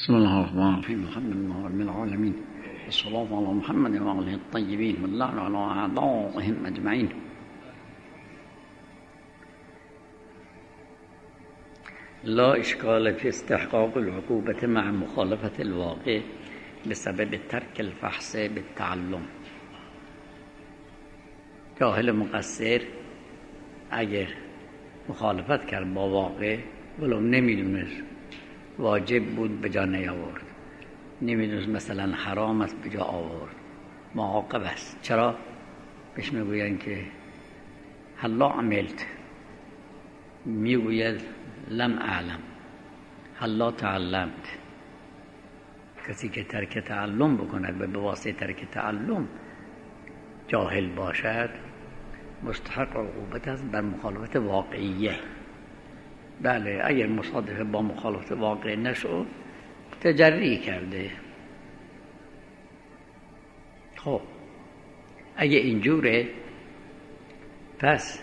بسم الله الرحمن الرحيم. الحمد لله رب العالمين، والصلاة على محمد وآله الطيبين واللعن على أعدائهم أجمعين. لا إشكال في استحقاق العقوبة مع مخالفة الواقع بسبب ترك الفحص بالتعلم. جاهل مقصر اگر مخالفت کرد با واقع ولو نمیدونست واجب بود به جا نیاورد، نمیدونست مثلا حرام است به جا آورد، معاقب است. چرا؟ بهش میگویند که هلا عملت، میگوید لم اعلم، هلا تعلمت. کسی که ترک تعلم بکند و به واسطه ترک تعلم جاهل باشد مستحق عقوبت است بر مخالفت واقعیه. بله، اگر مصادف با مخالفت واقع نشد تجری کرده. خب اگه اینجوره، پس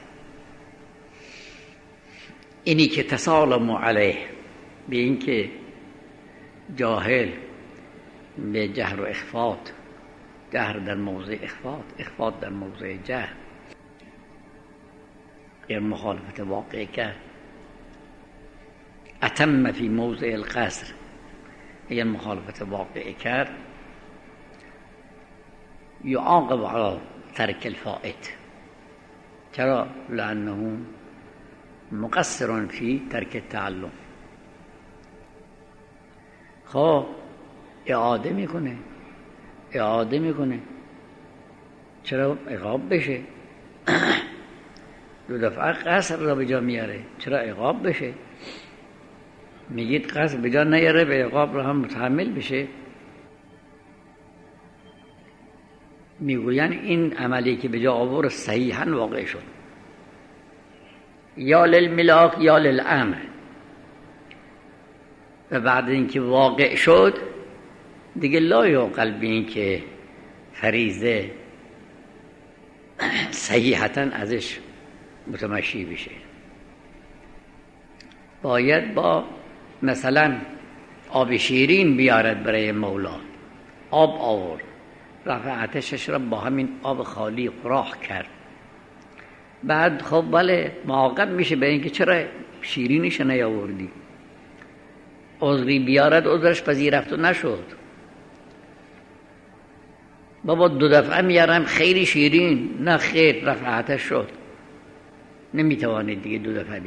اینی که تسالم علیه، به این که جاهل به جهر و اخفات، جهر در موضع اخفات، اخفات در موضع جهر، غیر مخالفت واقع کرد، اتم فی موضع القصر، اگر مخالفت واقع کرد یعاقب علی ترک الفائت. چرا؟ لانه مقصر فی ترک التعلم. خب اعاده میکنه. چرا عقاب بشه؟ دو دفعه قصر را به جا میاره، چرا عقاب بشه؟ میگید قصر به جا نیاره به عقاب را هم متحمل بشه. میگوین این عملی که به جا آورد صحیحاً واقع شد، یا للملاک یا للامر، و بعد اینکه واقع شد دیگه لا یعقل به این که فریضه صحیحاً ازش متمشی بشه. باید با مثلا آب شیرین بیارد برای مولا، آب آورد، رفع آتشش را با همین آب خالی قراح کرد، بعد خب بله معاقب میشه به اینکه چرا شیرینش نیاوردی. عذری بیارد، عذرش پذیرفت و نشد. بابا دو دفعه میارم خیلی شیرین، نه خیر، رفع آتش شد، نمیتوانید دیگه دو دفعه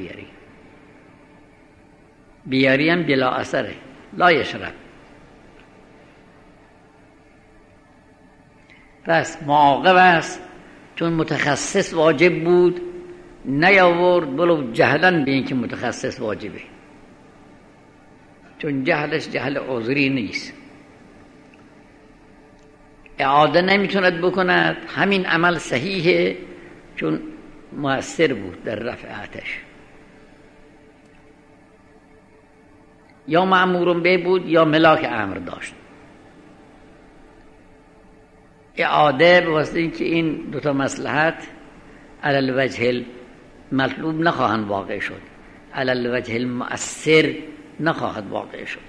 بیاری هم بلا اثره، لا یشرب. پس معاقب است چون متخصص واجب بود نیاورد، ولو جهلا به این که متخصص واجبه، چون جهلش جهل عذری نیست. اعاده نمیتوند بکند، همین عمل صحیحه چون مؤثر بود در رفع آتش، یا مأمور به بود یا ملاک امر داشت. اعاده به واسطه اینکه این دوتا مصلحت علی الوجه المطلوب نخواهند واقع شد، علی الوجه المؤثر نخواهد واقع شد.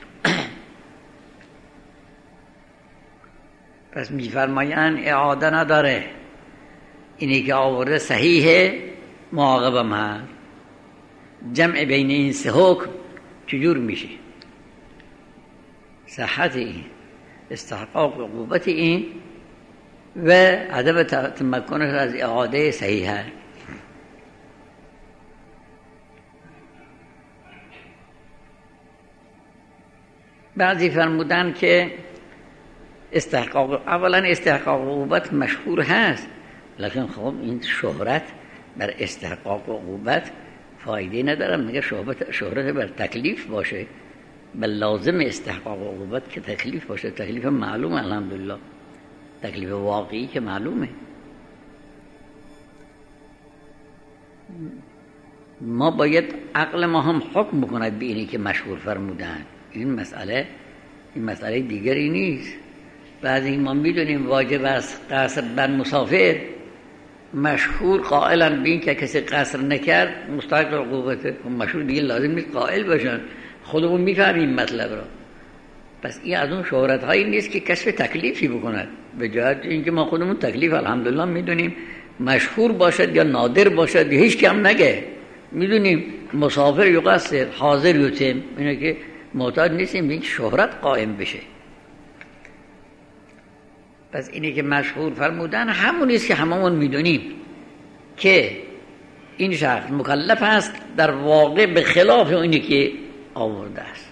پس میفرمایند اعاده نداره، اینی که آورده صحیحه، معاقبم هست. جمع بین این سه حکم چجور میشه؟ صحت این، استحقاق عقوبت این و عدم تمکنش از اعاده صحیحه. بعضی فرمودن که اولا استحقاق عقوبت مشهور هست، لکن خب این شهرت بر استحقاق عقوبت فایده نداره. مگر شهرت بر تکلیف باشه، بل لازم استحقاق عقوبت که تکلیف باشه. تکلیف معلوم، الحمدلله تکلیف واقعی که معلومه. ما باید عقل ما هم حکم بکند به اینی که مشهور فرمودن. این مسئله دیگری نیست. بعضی ما میدونیم واجب است قصر بر مسافر، مشهور قائلن به این که کسی قصر نکرد مستحق عقوبته. مشهور دیگه لازم نیست قائل باشن، خودمون میفهمیم مطلب را. پس این از اون شهرت هایی نیست که کسب تکلیفی بکند، به جهت اینکه ما خودمون تکلیف الحمدلله میدونیم، مشهور باشد یا نادر باشد یا هیچ کم نگه، میدونیم مسافر یقصر حاضر یتم، اینه که محتاج نیستیم به این شهرت قائم بشه. پس اینه که مشهور فرمودن همون است که هممون میدونیم که این شخص مکلف است در واقع به خلاف اینی که آورده است.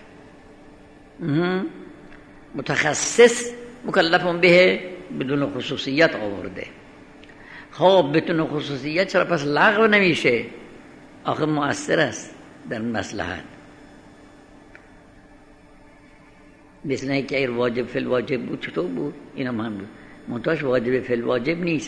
متخصص مکلف به بدون خصوصیت آورده. خب بدون خصوصیت چرا پس لغو نمیشه؟ آخه مؤثر است در مصلحت. مثل اینکه اگر واجب فی الواجب بود چطور بود؟ این هم بود. منتهاش واجب فی الواجب نیست،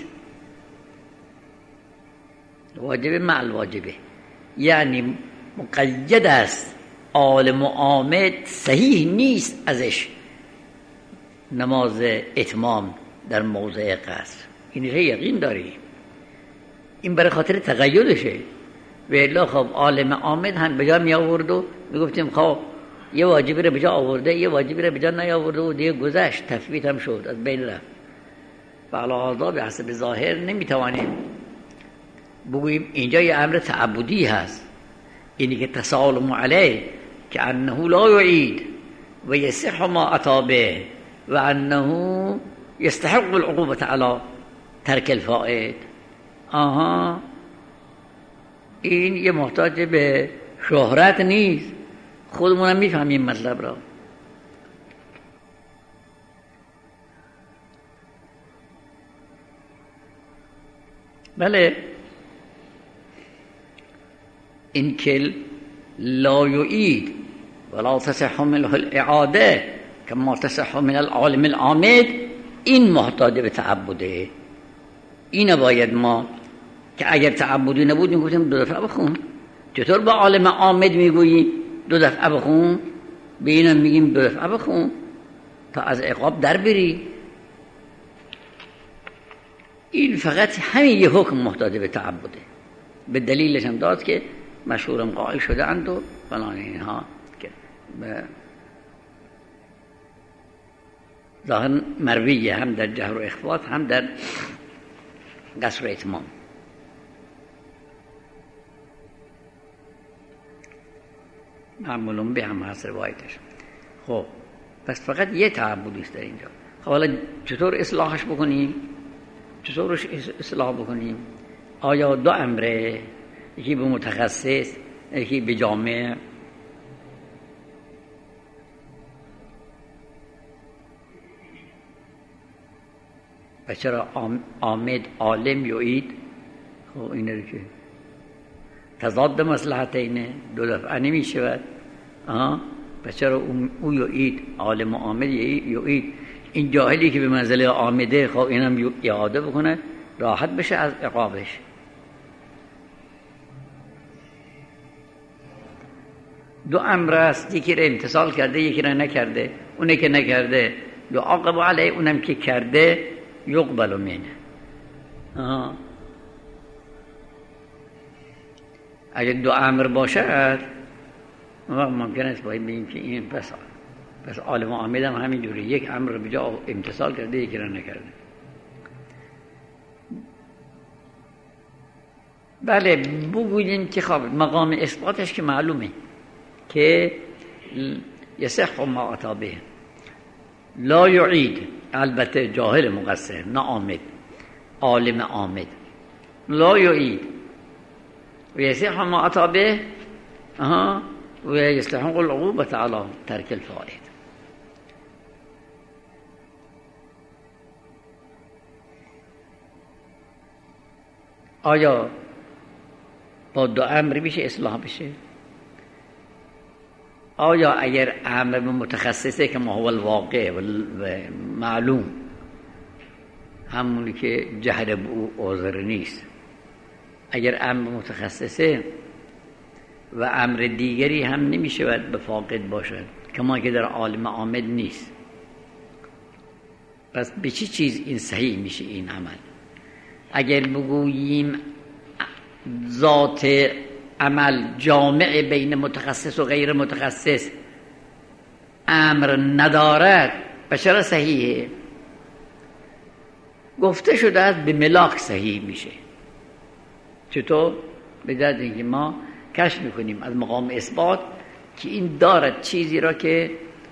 واجب مع الواجبه، یعنی مقید است، عالم و عامد صحیح نیست ازش نماز اتمام در موضع قصر. این یقین داری، این برای خاطر تقیدشه. و الا خب عالم عامد هم به جا می آورد و می گفتیم خب یه واجبی رو به جا آورده، یه واجبی رو به جا نیاورده و دیگه گذشت، تفویت هم شد، از بین رفت. و علاوه به حسب ظاهر نمیتوانیم بگوییم اینجا یه امر تعبدی هست، اینی که تسالم علیه که انه لا یعید و یصح ما اتی به و انه یستحق العقوبة علی ترک الفائت. این یه محتاج به شهرت نیست، خودمون هم میفهمیم مطلب را. بله، این که لا یعید ولا تصح منه الاعاده کما تصح من العالم العامد، این محتاج به تعبده. این باید ما که اگر تعبدی نبود میگفتیم دو دفعه بخون. چطور با عالم عامد میگویی دو دفعه بخون؟ به اینم میگیم دو دفعه بخون تا از عقاب در بری. این فقط همین یه حکم محتاج به تعبده. به دلیلش هم داد که مشهورم قائل شده اند و فلان اینها که ظاهر مرویه، هم در جهر و اخفات هم در قصر و اتمام. معمولون به هم هست روایتش. خب پس فقط یه تعبدیست در اینجا. خب حالا چطور اصلاحش بکنیم؟ چطورش اصلاح بکنیم؟ آیا دو امره، یکی به متخصص یکی به جامع؟ و چرا عامد عالم یعید؟ خب اینه که تضاد مصلحتینه، دو دفعه نمی شود. پس چرا او یعید، عالم و عامد یعید؟ این جاهلی که به منزله عامده، خب اینم اعاده بکنه راحت بشه از عقابش. دو امر است، یکی را امتثال کرده یکی را نکرده. اونه که نکرده یعاقب علیه، اونم که کرده یقبل منه. اگر دو امر باشد ممکن است باید بگیم که این پس عالم و عامد هم همین جوری، یک امر رو به جا امتثال کرده یکی را نکرده. بله بگوییم که خب مقام اثباتش که معلومه که یصح ما اتی به، لا یعید، البته جاهل مقصر نه عامد، عالم عامد لا یعید و یصح ما اتی به و یستحق العقوبة علی ترک الفائت. آیا با دو امر میشه اصلاح بشه؟ آیا اگر امر متخصصه که ما هو الواقع و معلوم، همونی که جهل به او عذر نیست، اگر امر متخصصه و امر دیگری هم نمیشود به فاقد باشد کما که در عالم عامد نیست، پس به چی چیز این صحیح میشه این عمل؟ اگر بگوییم ذات عمل جامع بین متخصص و غیر متخصص امر ندارد و چرا صحیحه؟ گفته شده است به ملاک صحیح میشه. چطور؟ به جهت اینکه ما کشف میکنیم از مقام اثبات که این دارد چیزی را که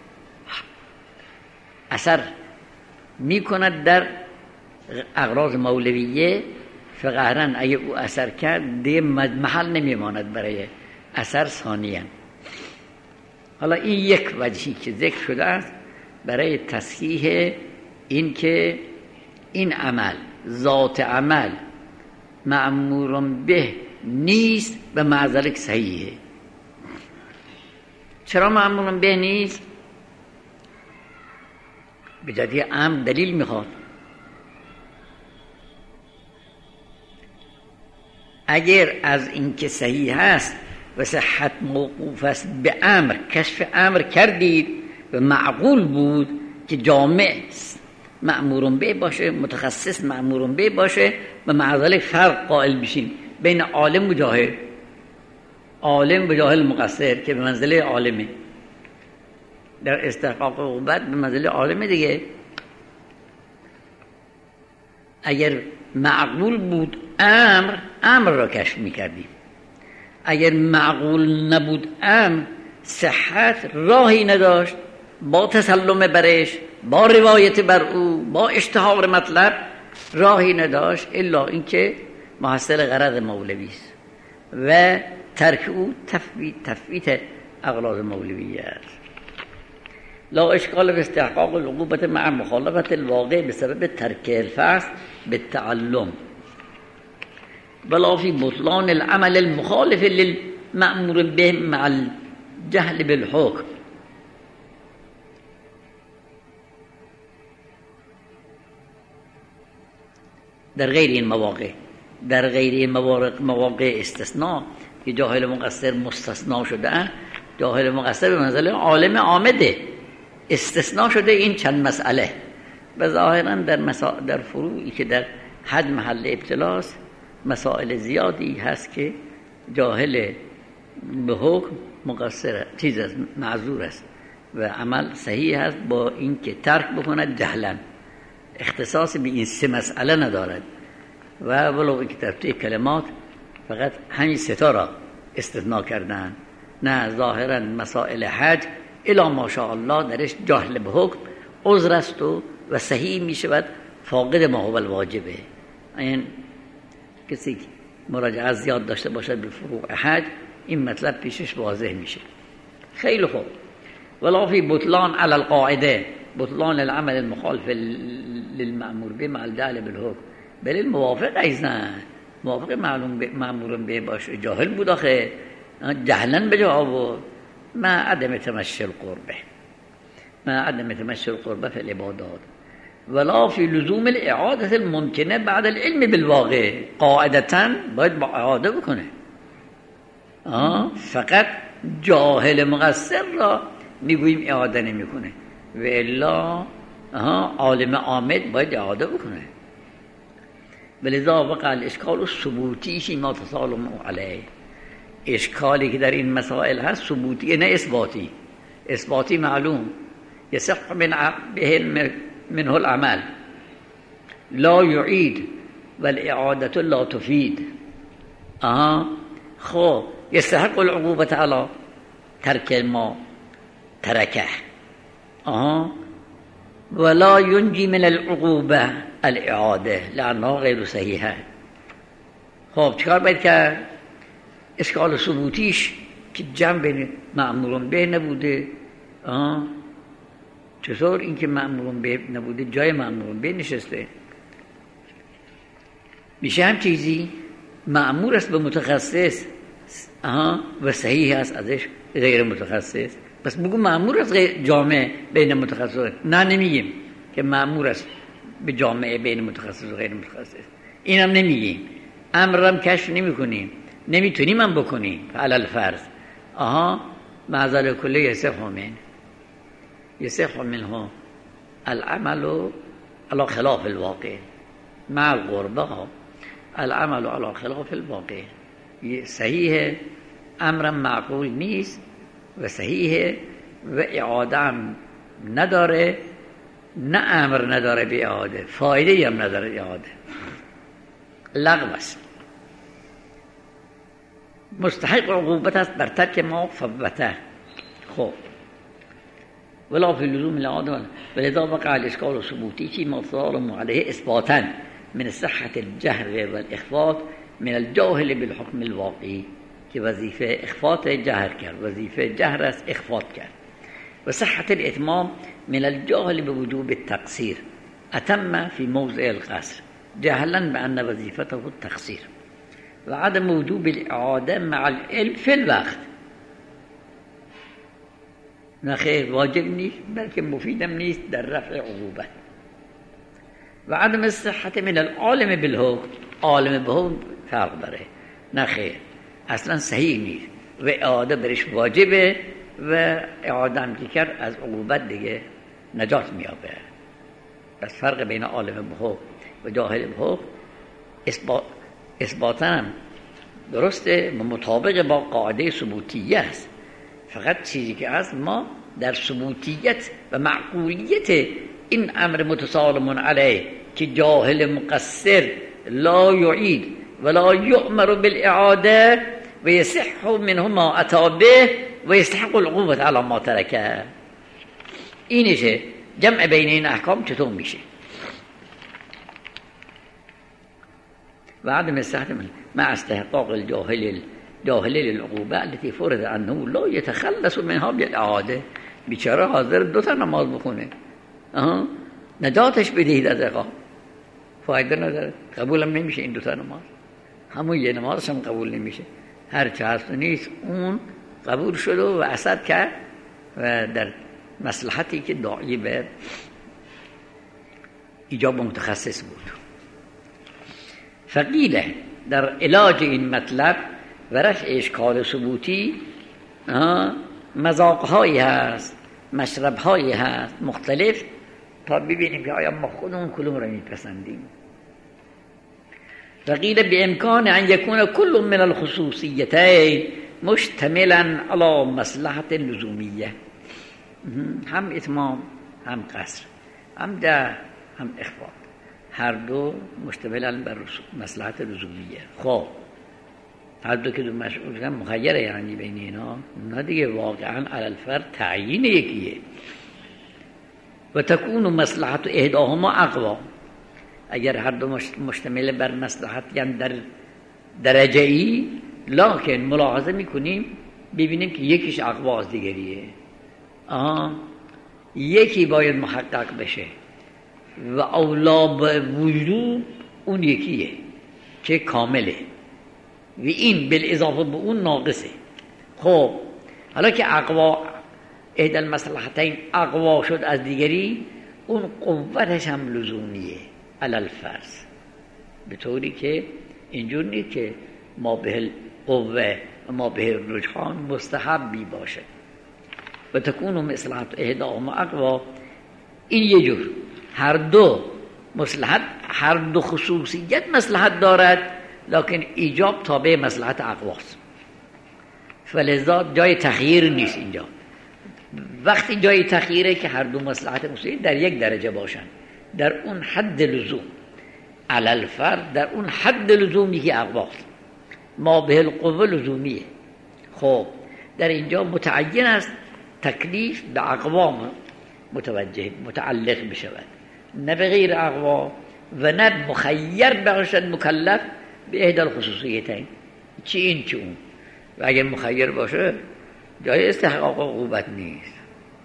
اثر میکند در اغراض مولویه، فقهرا اگه او اثر کرد دیگه محل نمیماند برای اثر ثانیاً. حالا این یک وجهی که ذکر شده است برای تصحیح این که این عمل ذات عمل مأمور به نیست و مع ذلک صحیحه. چرا مأمور به نیست؟ به جدی امر دلیل میخواد. اگر از این که صحیح هست و صحت موقوف است به امر، کشف امر کردید و معقول بود که جامع مأمور به باشه، متخصص مأمور به باشه و مع ذلک فرق قائل بشین بین عالم و جاهل، عالم و جاهل مقصر که به منزله عالمه، در استحقاق عقوبت به منزله عالمه دیگه. اگر معقول بود امر را کشف میکردیم، اگر معقول نبود امر، صحت راهی نداشت با تسلم برش، با روایت بر او، با اشتهار مطلب راهی نداشت الا اینکه محصل غرض مولوی است و ترک او تفویت اغراض مولوی است. لا اشکال به استحقاق العقوبت مع مخالفت الواقع بسبب ترک الفحص بالتعلم ولا فی بطلان العمل المخالف للمأمور به مع الجهل بالحکم. در غیر این مواقع استثناء که جاهل مقصر مستثنا شده، جاهل مقصر به منزله عالم عامده استثناء شده این چند مسئله و ظاهرا در فروعی که در حد محل ابتلاست مسائل زیادی هست که جاهل به حکم مقصر چیز است، معذور است و عمل صحیح است با این که ترک بکند جهلا، اختصاص به این سه مسئله ندارد و ولو این که در کلمات فقط همین ستا را استثناء کردن. نه، ظاهرا مسائل حج الا ماشاءالله درش جهل به حکم عذر است و صحیح می شود، فاقد ما هو الواجبه. این کسی مراجعه زیاد داشته باشد به فروع حج این مطلب پیشش واضح میشه. خیلی خوب. ولا فی بطلان علی القاعده بطلان العمل المخالف للمأمور به مع الجهل بالحکم، بل الموافق ایزن موافق مأمور به باشه جاهل بود آخه جهلا به جا آورد مع عدم تمشی القربه فی العبادات ولا فی لزوم الاعاده الممکنه بعد العلم بالواقع. قاعدتا باید با اعاده بکنه، فقط جاهل مقصر را میگوییم اعاده نمیکنه و الا عالم عامد باید اعاده بکنه. ولذا وقع الاشکال الثبوتی فی ما تسالم علیه. اشکالی که در این مسائل هست ثبوتی نه اثباتی. اثباتی معلوم یصح منه العمل لا يعيد والاعاده لا تفيد. خب يستحق العقوبة على ترك ما تركه ولا ينجي من العقوبة الاعاده لانها غیر صحیحه. خب چیکار باید کرد؟ اشکال ثبوتیش که جمع بین مأمورون به نبوده. چطور اینکه مأمورون به نبوده جای مأمورون به نشسته؟ میشه هم چیزی مأمور است به متخصص و صحیح است ازش غیر متخصص، پس بگو مأمور است جامع بین متخصص. نه نمیگیم که مأمور است به جامعه بین متخصص و غیر متخصص، اینم نمیگیم. امرم کشف نمیکنیم، نمیتونیم هم بکنیم علی الفرض. معذل کله یصح منه العمل على خلاف الواقع مع القربه العمل على خلاف الواقع. صحیح امرم معقول نیست و صحیح و اعاده هم نداره، نه امر نداره به اعاده، فایده هم نداره اعاده، لغو است. مستحق عقوبت است بر ترک ما فوته. خب ولا فی لزوم الاعاده ولذا وقع الاشکال ثبوتی فی مصدر علیه اثباتا من صحة الجهر والاخفاء من الجاهل بالحكم الواقعی، که وظیفه اخفاء جهر کرد، وظیفه جهر است اخفاء کرد. و صحة الاتمام من الجاهل بوجوب التقصير اتم في موضع القصر جهلا بان وظیفته التقصير و عدم وجوب الاعاده مع العلم في الوقت. نه خیر واجب نیست بلکه مفیدم نیست در رفع عقوبت. و عدم الصحة من العالم بالحکم، عالم به حکم فرق داره، نه خیر اصلا صحیح نیست و اعاده برش واجبه و اعاده هم که کرد از عقوبت دیگه نجات میابه. بس فرق بین عالم به حکم و جاهل به حکم اثباتا هم درسته و مطابق با قاعده ثبوتیه است. فقط چیزی که از ما در ثبوتیت و معقولیت این امر متسالم علیه که جاهل مقصر لا یعید ولا یؤمر بالاعاده و یصح منه ما اتى به و یستحق العقوبة علی ما ترکه. اینشه جمع بین این احکام چطور میشه؟ و عدم الصحة مع استحقاق الجاهل للعقوبة التي فرض انه لا يتخلص منها بالاعاده. بیچاره حاضر 2 نماز بخونه، نجاتش بدهید از عقاب، فایده نداره، قبولم نمیشه این 2 نماز، همون یه نمازش هم قبول نمیشه. هر چه هست نیست اون قبول شد و اثر کرد و در مصلحتی که داعی به ایجاب متخصص بود. فقیله در علاج این مطلب و رفع اشکال ثبوتی مذاق‌هایی هست، مشرب‌هایی هست مختلف تا ببینیم که آیا ما خودمون کدوم رو میپسندیم. فقیل بامکان ان یکون کل من الخصوصیتین مشتملا علی مصلحت لزومیه، هم اتمام هم قصر هم ده هم اخفاء، هر دو مشتملا بر مصلحت لزومیه. خب هر دو که دو مشغول مخیره، یعنی بین اینا نه دیگه واقعا علی الفرد تعیین یکیه. و تکون مصلحت احداهما اقوا، اگر هر دو مشتمل بر مصلحت یعنی در درجه ای، لکن ملاحظه میکنیم ببینیم که یکیش اقوا از دیگریه. یکی باید محقق بشه و اولا به وجود اون یکیه که کامله و این بالاضافه به اون ناقصه. خب حالا که اقوا احد المصلحتین اقوا شد از دیگری، اون قوتش هم لزومیه علی الفرض، به طوری که اینجور نیست که ما به قوه و ما به رجحان مستحبی باشه. و تکون مصلحت احداهما اقوا، این یه جور هر دو مصلحت، هر دو خصوصیت مصلحت دارد لکن ایجاب تابع مصلحت اقواست، فلذا جای تخییر نیست. اینجا وقتی جای تخییره که هر دو مصلحت مساوی در یک درجه باشن، در اون حد لزوم علی الفرد، در اون حد لزومی که اقواست، ما به القوه لزومیه. خب در اینجا متعین است تکلیف به اقوام متعلق بشود، نه به غیر اقوا و نه مخیر باشد مکلف به احدى الخصوصیتین، چی این چی اون. و اگر مخیر باشه جای استحقاق عقوبت نیست.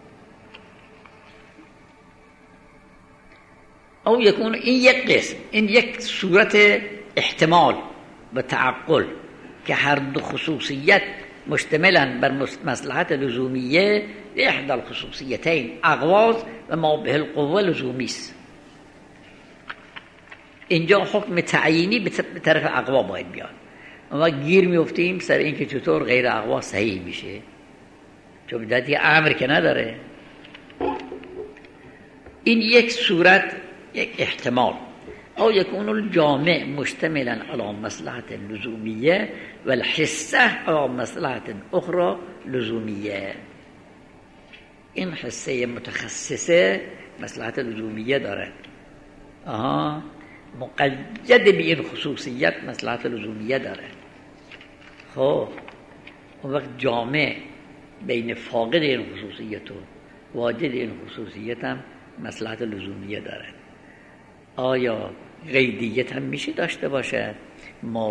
او یکون، این یک قسم، این یک صورت احتمال و تعقل که هر دو خصوصیت مشتملا بر مصلحت لزومیه احدى الخصوصیتین اقواز و ما به القوه لزومی است. اینجا حکم تعیینی به طرف اقوا باید بیاد. ما گیر میافتیم سر این که چطور غیر اقوا صحیح میشه، چون بداتی امر که نداره. این یک صورت، یک احتمال. او یکون الجامع مشتملا علی مصلحت لزومیه و الحصه علی مصلحت اخرى لزومیه. این حصه متخصصه مصلحت لزومیه داره، مقید به این خصوصیت مصلحت لزومیه داره. خب اون وقت جامع بین فاقد این خصوصیت و واجد این خصوصیت هم مصلحت لزومیه داره. آیا قیدیت هم میشه داشته باشه؟ ما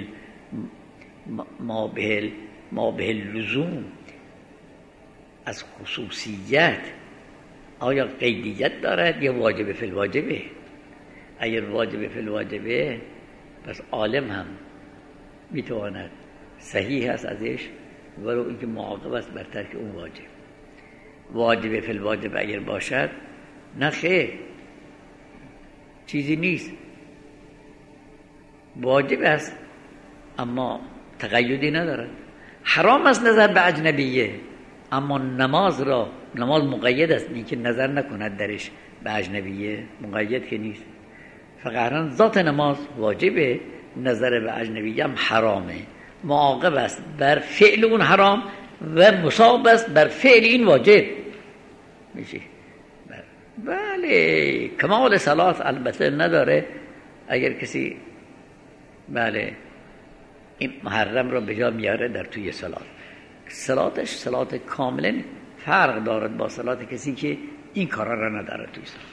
به لزوم از خصوصیت آیا قیدیت دارد یا واجب فی الواجبه؟ اگر واجب فی الواجبه پس عالم هم میتواند صحیح است ازش ولو اینکه معاقب است بر ترک اون واجب. واجب فی الواجب اگر باشد نه خیر، چیزی نیست، واجب است اما تقیدی ندارد. حرام است نظر به اجنبیه، اما نماز مقید است، این که نظر نکند درش به اجنبیه مقید که نیست. فقط ذات نماز واجبه، نظر به اجنبیه هم حرامه، معاقب است بر فعل اون حرام و مصاب است بر فعل این واجب میشه. بله کمال صلات البته نداره اگر کسی بله این محرم رو به جا میاره در توی صلاتش صلات کاملا فرق دارد با صلات کسی که این کارا را نداره توی صلات.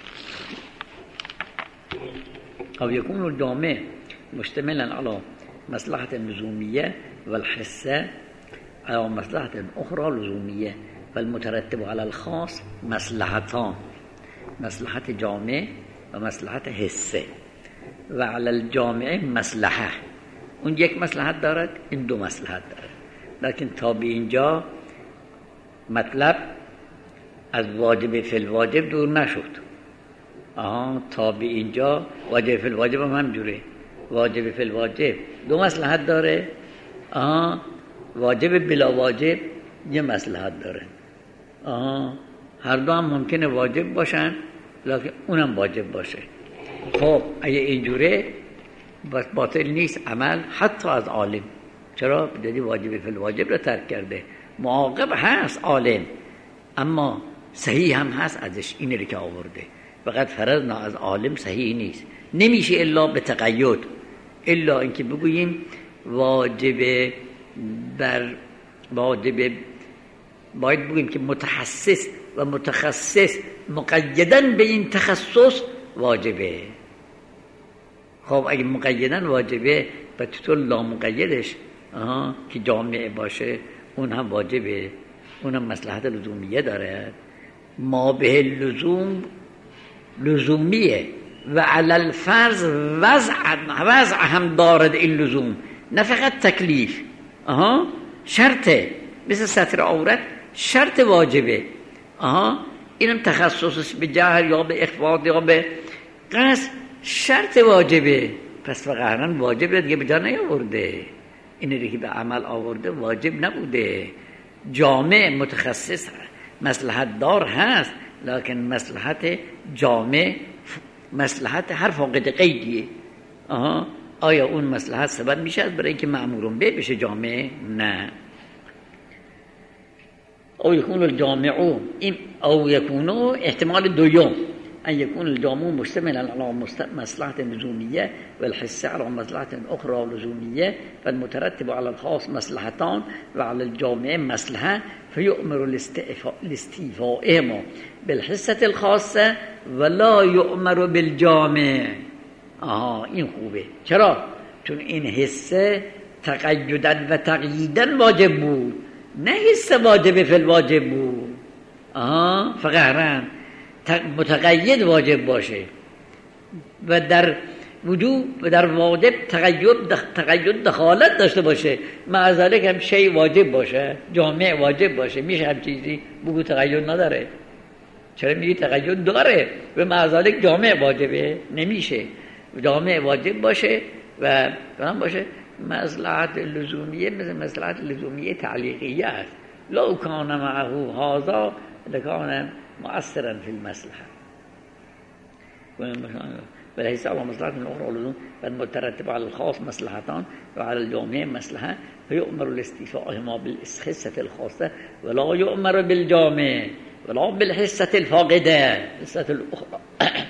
او یکون الجامع مشتملا على مصلحة لزومیه والحسه على مصلحة اخرى لزومیه والمترتب على الخاص مصلحتان، مصلحت جامع و مصلحت حسه. و علی الجامع مصلحه، اون یک مصلحت دارد، این دو مصلحت دارد. لیکن تا به اینجا مطلب از واجب فی الواجب دور نشد. تا به اینجا واجب فی الواجب هم همجوره، واجب فی الواجب دو مصلحت داره، واجب بلا واجب یه مصلحت داره. هر دو هم ممکنه واجب باشن لیکن اونم واجب باشه. خب اگه اینجوره بس باطل نیست عمل حتی از عالم. چرا؟ بدلی واجب فی الواجب رو ترک کرده، معاقب هست عالم اما صحیح هم هست ازش، اینه رو که آورده. فقط فرضنا از عالم صحیح نیست، نمیشه الا به تقید، الا اینکه بگوییم واجب باید بگوییم که متحسس و متخصص مقیدن به این تخصص واجبه. خب اگه مقیدن واجبه و چطور لا مقیدش که جامع باشه اون هم واجبه، اون هم مصلحت لزومیه داره. ما به لزوم لزومیه و علی الفرض وضع هم دارد این لزوم، نه فقط تکلیف. شرطه، مثل ستر عورت شرط واجبه. اینم تخصصش به جهر یا به اخفاض یا به قصد شرط واجبه، پس فقط واجبه دیگه به جا نیاورده، اینه که به عمل آورده واجب نبوده. جامع متخصص مصلحت دار هست لکن مصلحت جامع مصلحت هر فاقد قیدیه. آیا اون مصلحت سبب میشه برای اینکه مأمورون به بشه جامع؟ نه. او یکون الجامع او یکون احتمال دوم ان يكون الجامع مشتملا على مصلحة لزومية والحس على مصلحة أخرى لزومية فالمترتب على الخاص مصلحتان وعلى الجامع مصلحة فيؤمر لاستيفائهما بالحسة الخاصة ولا يؤمر بالجامع. این خوبه. چرا؟ چون این حسه تقیدا و تقییدا واجب بود، نه حسه واجب فی الواجب بود. فقط متقید واجب باشه و در وجوب و در واجب تقید دخالت داشته باشه، مع ذلک هم شی واجب باشه، جامع واجب باشه. میشه هم چیزی بگو تقید نداره؟ چرا میگی تقید داره و مع ذلک جامع واجبه؟ نمیشه. جامع واجب باشه و باشه مصلحت لزومیه مثل مصلحت لزومیه تعلیقیه است. لو کان معه هذا لکان مؤثرا في المصلحة وليس على مصلحة أخرى لزوم فالمترتب على الخاص مصلحتان وعلى الجامع مصلحة فيؤمر لاستيفائهما بالخصة الخاصة ولا يؤمر بالجامع. ولا بالحصة الفاقده حصة الأخرى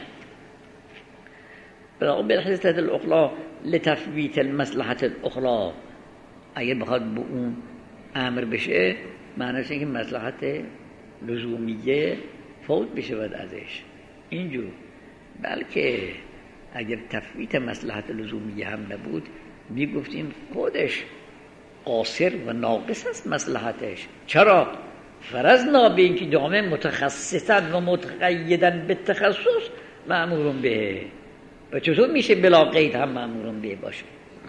ولا بالحصة الأخرى لتفویت المصلحة الأخرى. اگه بخواد به اون امر بشه معنیش اینه که مصلحت لزومیه فوت بشه بعد ازش اینجور. بلکه اگر تفویت مصلحت لزومیه هم نبود میگفتیم خودش قاصر و ناقص است مصلحتش. چرا؟ فرضنا به اینکه جامعه متخصصا و متقیدا به تخصص مأمورون به، و چطور میشه بلا قید هم مأمورون به باشه؟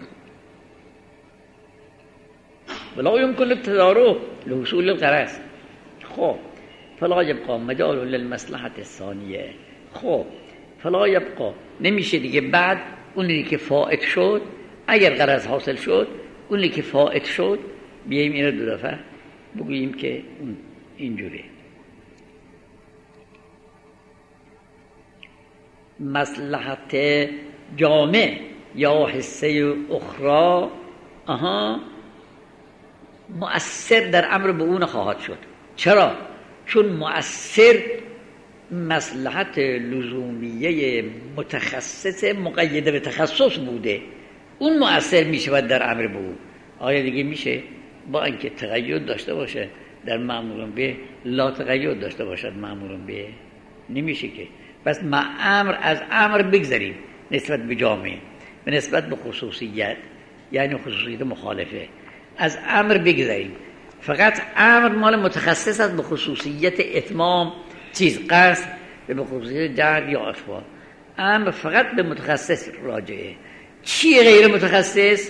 ولا يمكن التدارك لحصول الغرض. خب فلا يبقى مجال للمصلحة الثانية. خب فلا يبقى نمیشه دیگه بعد اونی که فائت شد، اگر غرض حاصل شد اونی که فائت شد بیاییم این رو دو دفعه بگوییم که اینجوری مصلحت جامع یا حصه اخرى مؤثر در امر به اون خواهد شد. چرا؟ چون مؤثر مصلحت لزومیه متخصص مقیده به تخصص بوده، اون مؤثر می شود در امر به اون. آیا دیگه میشه با اینکه تقید داشته باشه در مأمورون به لا تقید داشته باشد مأمورون به؟ نمیشه که. بس امر از امر بگذاریم نسبت به جامعه و نسبت به خصوصیت، یعنی خصوصیت مخالفه از امر بگذاریم. فقط امر مال متخصص است به خصوصیت اتمام چیز قصد، به خصوصیت جهد یا اخفا. امر فقط به متخصص راجعه. چی غیر متخصص؟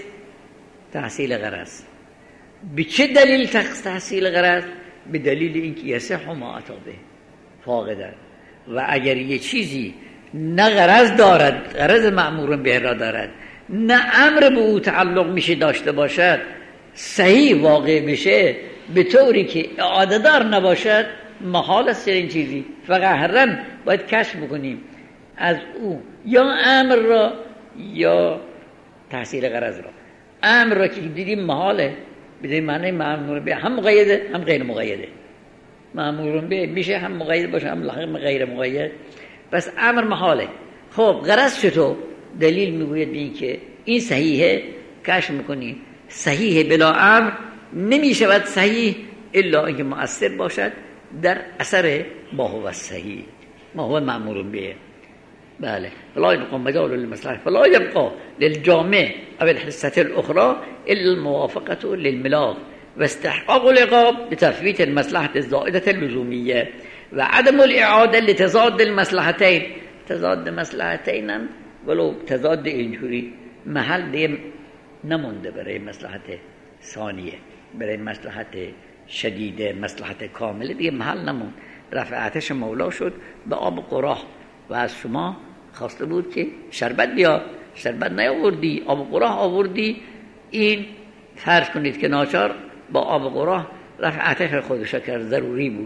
تحصیل غرض. به چه دلیل تحصیل غرض؟ به دلیل اینکه یصح ما اتی به فاقدن. و اگر یه چیزی نه غرض دارد، غرض مأمور به را دارد، نه امر به او تعلق میشه داشته باشد، صحیح واقع بشه به طوری که اعاده دار نباشد، محال است این چیزی. فقط هرن باید کشف بکنیم از او یا امر را یا تحصیل غرض را. امر را که دیدیم محاله، به معنی مأمور به هم مقیده هم غیر مقیده. مأمور به میشه هم مقید باشه هم غیر مقید، بس امر محاله. خب غرض چطور؟ دلیل میگوید به این که این صحیحه، کشف میکنیم صحیح بلا امر نمیشود صحیح الا اینکه مؤثر باشد در اثر ما هو صحیح، ما هو مأمور به. بله. فلا يبقى مجال للمصلحة فلا يبقى للجامع او الحصة الاخرى الا الموافقة للملاك واستحقاق العقاب بتفويت المصلحة الزائدة اللزومية وعدم الإعادة لتضاد المصلحتين. تضاد مصلحتين هم ولو تضاد اینجوری محل دیگه نمونده برای مصلحت ثانیه، برای مصلحت شدیده، مصلحت کامله دیگه محل نموند. رفع آتش مولا شد به آب قراه و از شما خواسته بود که شربت بیار، شربت نیاوردی، آب قراه آوردی. این فرض کنید که ناچار با آب قراه رفع آتش خودش کرد، ضروری بود.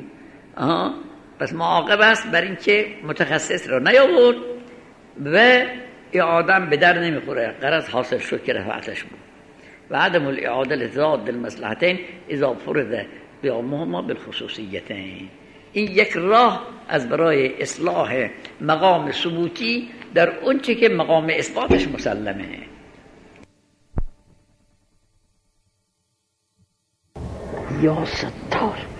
پس معاقب است بر این که متخصص را نیاورد و اعادم به در نمیخوره، غرض حاصل شد که رفع آتش بود. و عدم الاعاده لتضاد المصلحتين اذا فرض قيامهما بالخصوصیتین. این یک راه از برای اصلاح مقام ثبوتی در اون چه که مقام اثباتش مسلمه. یا ستار.